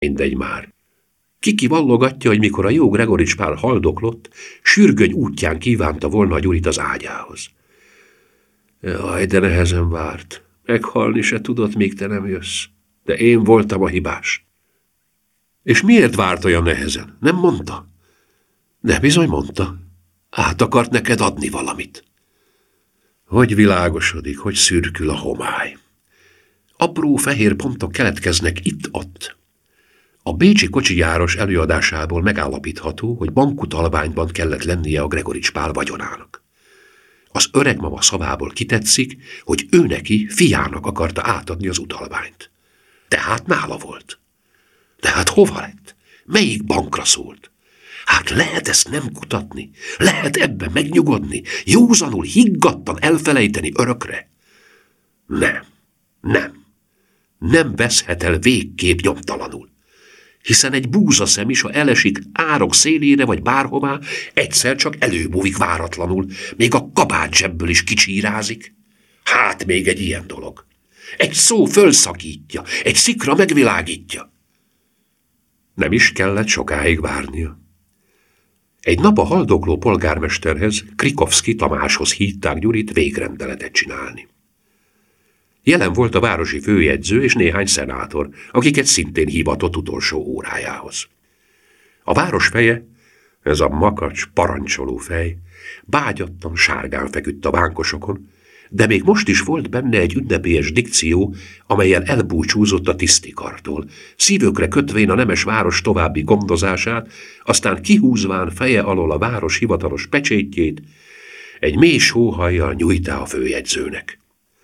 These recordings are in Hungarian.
Mindegy már. Kiki vallogatja, hogy mikor a jó Gregorics Pál haldoklott, sürgöny útján kívánta volna a Gyurit az ágyához. Jaj, de nehezen várt. Meghalni se tudott, míg te nem jössz. De én voltam a hibás. És miért várt olyan nehezen? Nem mondta? De bizony mondta. Át akart neked adni valamit. Hogy világosodik, hogy szürkül a homály. Apró fehér pontok keletkeznek itt-ott. A bécsi kocsijáros előadásából megállapítható, hogy bankutalványban kellett lennie a Gregorics Pál vagyonának. Az öreg mama szavából kitetszik, hogy ő neki, fiának akarta átadni az utalványt. Tehát nála volt. De hát hova lett? Melyik bankra szólt? Hát lehet ezt nem kutatni? Lehet ebben megnyugodni? Józanul, higgadtan elfelejteni örökre? Nem veszhet el végképp nyomtalanul. Hiszen egy búzaszem is, ha elesik árok szélére vagy bárhová, egyszer csak előbújik váratlanul, még a kabát zsebből is kicsírázik. Hát még egy ilyen dolog. Egy szó fölszakítja, egy szikra megvilágítja. Nem is kellett sokáig várnia. Egy nap a haldokló polgármesterhez, Krikovszky Tamáshoz hívták Gyurit végrendeletet csinálni. Jelen volt a városi főjegyző és néhány szenátor, akiket szintén hívatott utolsó órájához. A város feje, ez a makacs, parancsoló fej, bágyattan sárgán feküdt a vánkosokon, de még most is volt benne egy ünnepélyes dikció, amellyel elbúcsúzott a tisztikartól, szívükre kötvén a nemes város további gondozását, aztán kihúzván feje alól a város hivatalos pecsétjét, egy mély sóhajjal nyújtá a főjegyzőnek.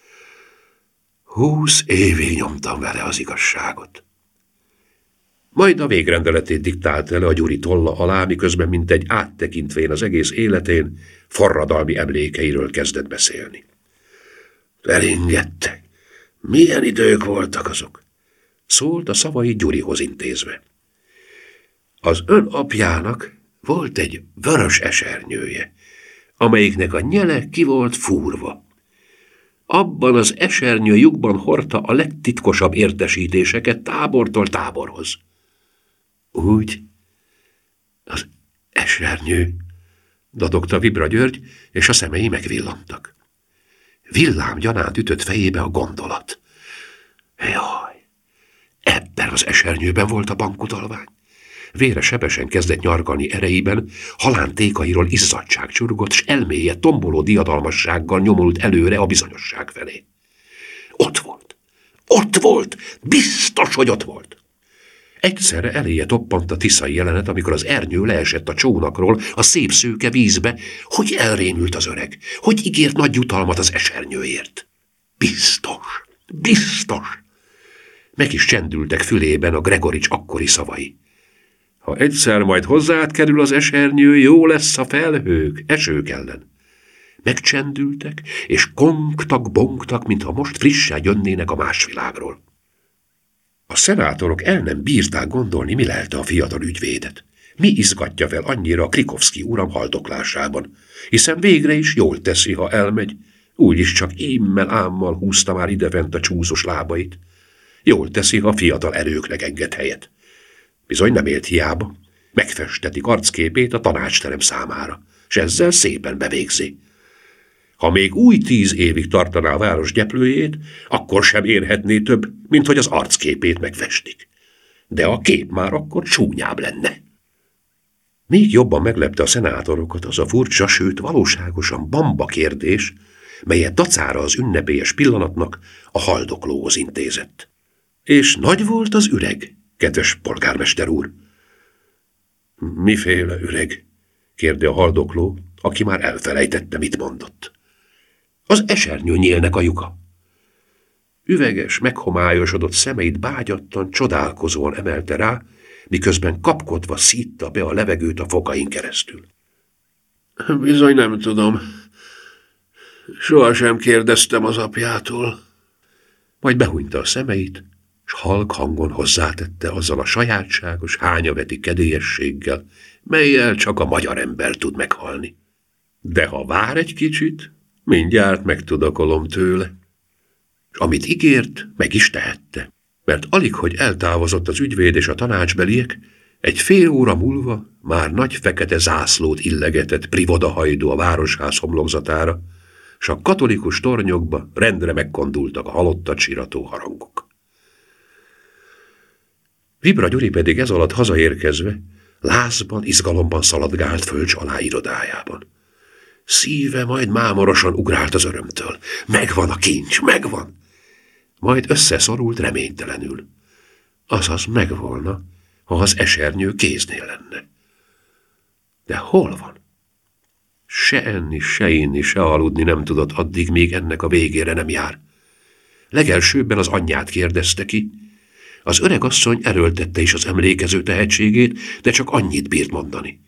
20 évig nyomtam vele az igazságot. Majd a végrendeletét diktálta le a Gyuri tolla alá, miközben mintegy áttekintvén az egész életén, forradalmi emlékeiről kezdett beszélni. Elengedtek. Milyen idők voltak azok? Szólt a szavai Gyurihoz intézve. Az ön apjának volt egy vörös esernyője, amelyiknek a nyele ki volt fúrva. Abban az esernyő lyukban hordta a legtitkosabb értesítéseket tábortól táborhoz. Úgy, az esernyő, dadogta Vibra György, és a szemei megvillantak. Villám gyanánt ütött fejébe a gondolat. Jaj, ebben az esernyőben volt a bankutalvány. Vére sebesen kezdett nyargalni erejében, halántékairól izzadság csurgott, s elméje tomboló diadalmassággal nyomult előre a bizonyosság felé. Ott volt, biztos, hogy ott volt. Egyszerre eléje toppant a tiszai jelenet, amikor az ernyő leesett a csónakról a szép szőke vízbe, hogy elrémült az öreg, hogy ígért nagy jutalmat az esernyőért. Biztos. Meg is csendültek fülében a Gregorics akkori szavai. Ha egyszer majd hozzád kerül az esernyő, jó lesz a felhők, esők ellen. Megcsendültek, és kongtak-bongtak, mintha most frissen jönnének a más világról. A szenátorok el nem bírták gondolni, mi lelte a fiatal ügyvédet. Mi izgatja fel annyira a Krikovszky uram haldoklásában, hiszen végre is jól teszi, ha elmegy, úgyis csak ímmel-ámmal húzta már idefent a csúszos lábait. Jól teszi, ha fiatal erőknek enged helyet. Bizony nem élt hiába. Megfestetik arcképét a tanácsterem számára, s ezzel szépen bevégzi. Ha még új 10 évig tartaná a város gyeplőjét, akkor sem érhetné több, mint hogy az arcképét megfestik. De a kép már akkor csúnyább lenne. Még jobban meglepte a szenátorokat az a furcsa, sőt valóságosan bamba kérdés, melyet dacára az ünnepélyes pillanatnak a haldoklóhoz intézett. És nagy volt az üreg, kedves polgármester úr? Miféle üreg? Kérde a haldokló, aki már elfelejtette, mit mondott. Az esernyőnyélnek a lyuka. Üveges, meghomályosodott szemeit bágyattan, csodálkozóan emelte rá, miközben kapkodva szítta be a levegőt a fokain keresztül. Bizony nem tudom. Sohasem kérdeztem az apjától. Majd behúnyta a szemeit, s halk hangon hozzátette azzal a sajátságos, hányaveti kedélyességgel, mellyel csak a magyar ember tud meghalni. De ha vár egy kicsit, mindjárt megtudakolom tőle. S amit ígért, meg is tehette. Mert alig, hogy eltávozott az ügyvéd és a tanácsbeliek, egy fél óra múlva már nagy fekete zászlót illegetett privodahajdu a városház homlokzatára, s a katolikus tornyokba rendre megkondultak a halottat sírató harangok. Vibra Gyuri pedig ez alatt hazaérkezve lázban, izgalomban szaladgált Fölcs alá irodájában. Szíve majd mámorosan ugrált az örömtől. Megvan a kincs, megvan! Majd összeszorult reménytelenül. Azaz megvolna, ha az esernyő kéznél lenne. De hol van? Se enni, se inni, se aludni nem tudott addig, míg ennek a végére nem jár. Legelsőbben az anyját kérdezte ki. Az öreg asszony erőltette is az emlékező tehetségét, de csak annyit bírt mondani.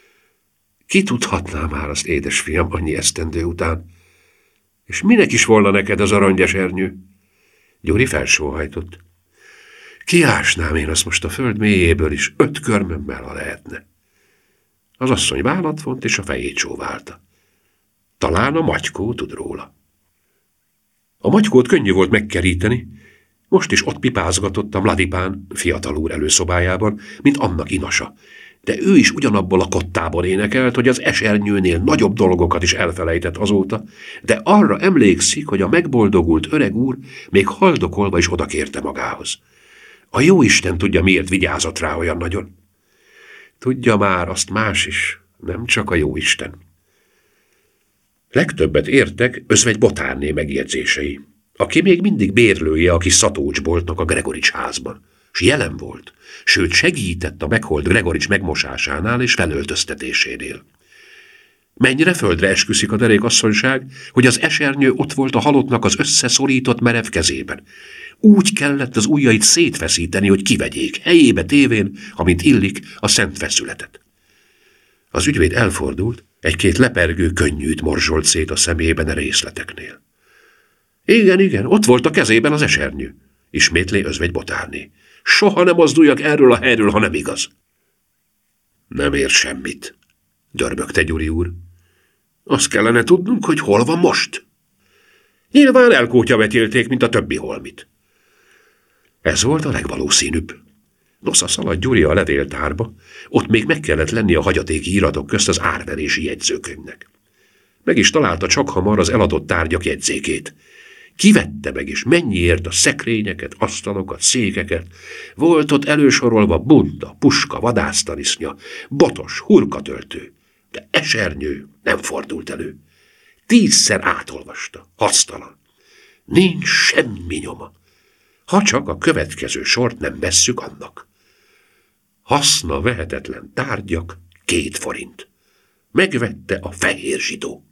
Ki tudhatná már azt, édesfiam, annyi esztendő után? És minek is volna neked az aranyesernyő? Gyuri felsóhajtott. Kiásnám én azt most a föld mélyéből is 5 körmömmel, ha lehetne. Az asszony vállat vont, és a fejét csóválta. Talán a Magykó tud róla. A Magykót könnyű volt megkeríteni, most is ott pipázgatott a Mladipán fiatal úr előszobájában, mint annak inasa, de ő is ugyanabból a kottában énekelt, hogy az esernyőnél nagyobb dolgokat is elfelejtett azóta, de arra emlékszik, hogy a megboldogult öreg úr még haldokolva is odakérte magához. A jóisten tudja, miért vigyázott rá olyan nagyon. Tudja már azt más is, nem csak a jóisten. Legtöbbet értek Özvegy Botárné megjegyzései, aki még mindig bérlője a kis szatócsboltnak a Gregorics házban, s jelen volt, sőt segített a meghalt Gregorics megmosásánál és felöltöztetésénél. Mennyire földre esküszik a derékasszonyság, hogy az esernyő ott volt a halottnak az összeszorított merev kezében. Úgy kellett az ujjait szétfeszíteni, hogy kivegyék, helyébe tévén, amint illik, a szent feszületet. Az ügyvéd elfordult, egy-két lepergő könnyűt morzsolt szét a szemében a részleteknél. Igen, ott volt a kezében az esernyő, ismétlé Özvegy Botárné. Soha nem mozduljak erről a helyről, ha nem igaz. Nem ér semmit, dörbögte Gyuri úr. Azt kellene tudnunk, hogy hol van most. Nyilván elkótyavetélték, mint a többi holmit. Ez volt a legvalószínűbb. Nosza szaladt Gyuri a levéltárba, ott még meg kellett lenni a hagyatéki iratok közt az árverési jegyzőkönyvnek. Meg is találta csakhamar az eladott tárgyak jegyzékét. Kivette meg, és mennyiért a szekrényeket, asztalokat, székeket. Volt ott elősorolva bunda, puska, vadásztanisznya, botos, hurkatöltő. De esernyő nem fordult elő. 10-szer átolvasta, hasztalan. Nincs semmi nyoma, ha csak a következő sort nem vesszük annak. Haszna vehetetlen tárgyak, 2 forint. Megvette a fehér zsidó.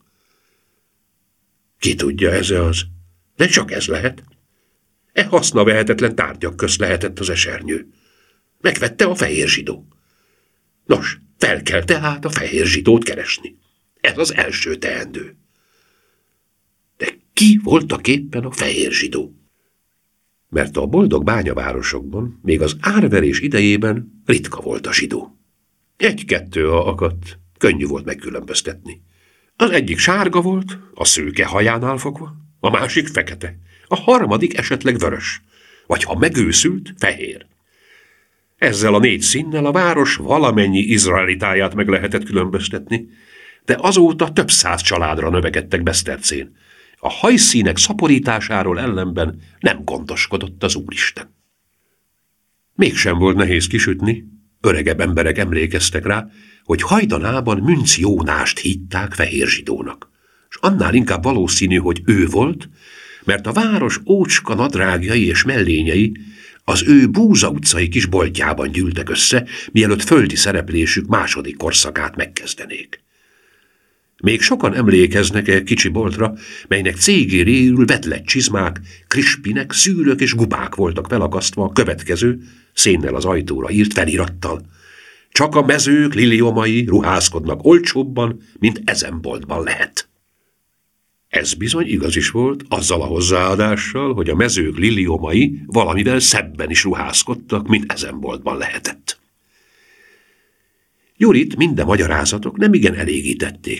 Ki tudja, ez az? De csak ez lehet. Haszna vehetetlen tárgyak közt lehetett az esernyő. Megvette a fehér zsidó. Nos, fel kell tehát a fehér zsidót keresni. Ez az első teendő. De ki voltak éppen a fehér zsidó? Mert a boldog bányavárosokban még az árverés idejében ritka volt a zsidó. 1-2, ha akadt, könnyű volt megkülönböztetni. Az egyik sárga volt, a szőke hajánál fogva, a másik fekete, a harmadik esetleg vörös, vagy ha megőszült, fehér. Ezzel a 4 színnel a város valamennyi izraelitáját meg lehetett különböztetni, de azóta több 100 családra növekedtek Besztercén. A hajszínek szaporításáról ellenben nem gondoskodott az Úristen. Mégsem volt nehéz kisütni, öregebb emberek emlékeztek rá, hogy hajdanában Münc Jónást hitták fehér zsidónak, és annál inkább valószínű, hogy ő volt, mert a város ócska nadrágjai és mellényei az ő Búza utcai kis boltjában gyűltek össze, mielőtt földi szereplésük második korszakát megkezdenék. Még sokan emlékeznek egy kicsi boltra, melynek cégéréül vedlett csizmák, krispinek, szűrök és gubák voltak felakasztva a következő, szénnel az ajtóra írt felirattal. Csak a mezők liliomai ruházkodnak olcsóbban, mint ezen boltban lehet. Ez bizony igaz is volt, azzal a hozzáadással, hogy a mezők liliomai valamivel szebben is ruházkodtak, mint ezen boltban lehetett. Gyurit minden magyarázatok nem igen elégítették.